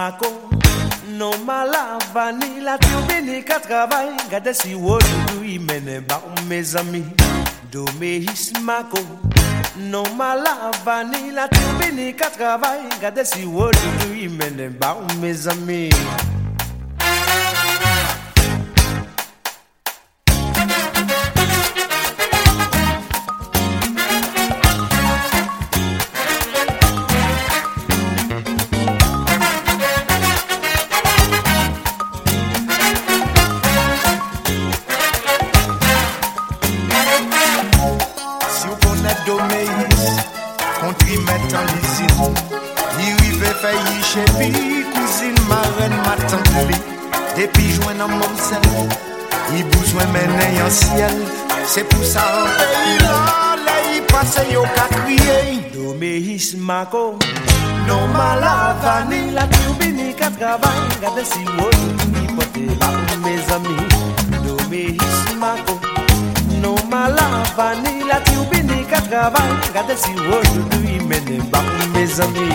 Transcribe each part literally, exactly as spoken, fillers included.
Mako, non malavani, la turbine qu'à travail, gade si wodou y mène ba mes amis. Doméis Mako, non malavani, la turbine qu'à travail, gade si wodou y mène ba mes amis. Country met en l'usine, il rive failli chez lui, cousine marraine m'attend lui. Depuis joint dans mon sel, il besoin mener en ciel. C'est pour ça en pays là, là il passe yo qu'à crier. Doméis Mako, non malavani, la turbine qu'à travail, gade si wodou y pote ba mes amis. Doméis Mako, non malavani, la turbine qu'à travail, gade si wodou y mène ba mes amis.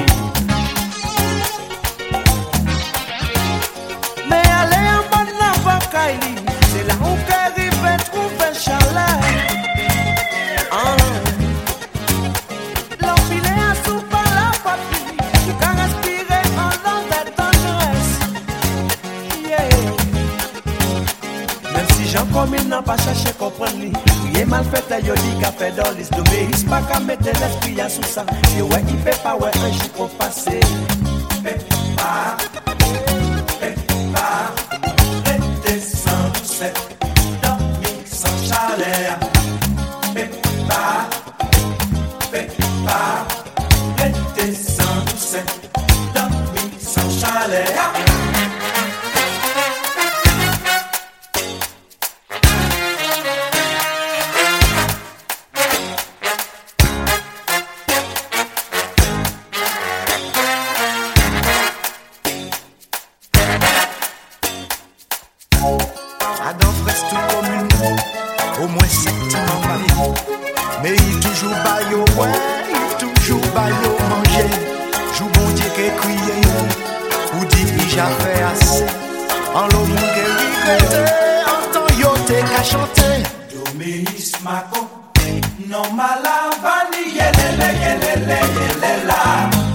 Mais aller en bas de la Vakaili, c'est là où qu'arrive trouver chaleur. Ah. L'empilé à sous par la papille, tu can respirer en dans cette tendresse. Yeah. Même si j'en commune n'a pas cherché comprendre lui, il est mal fait à yoli qu'a fait dans l'is de mais il pas qu'à mettre l'esprit à sous ça. Si ouais il fait pas ouais un chic au passé. Fait pas, fait pas, redescend doucet, dormir sans chaleur. Fait pas, fait pas, redescend doucet, dormir sans chaleur. Adam reste tout commune, au moins sept ans marié. Mais il toujours baillot, ouais, il toujours baillot manger. Joue bon Dieu qui crié, ou dit il j'ai fait assez. En l'homme qui regrette, en temps yo t'es qu'à chanter. Doméis Mako, non malavani, yelele, yelele, yelele.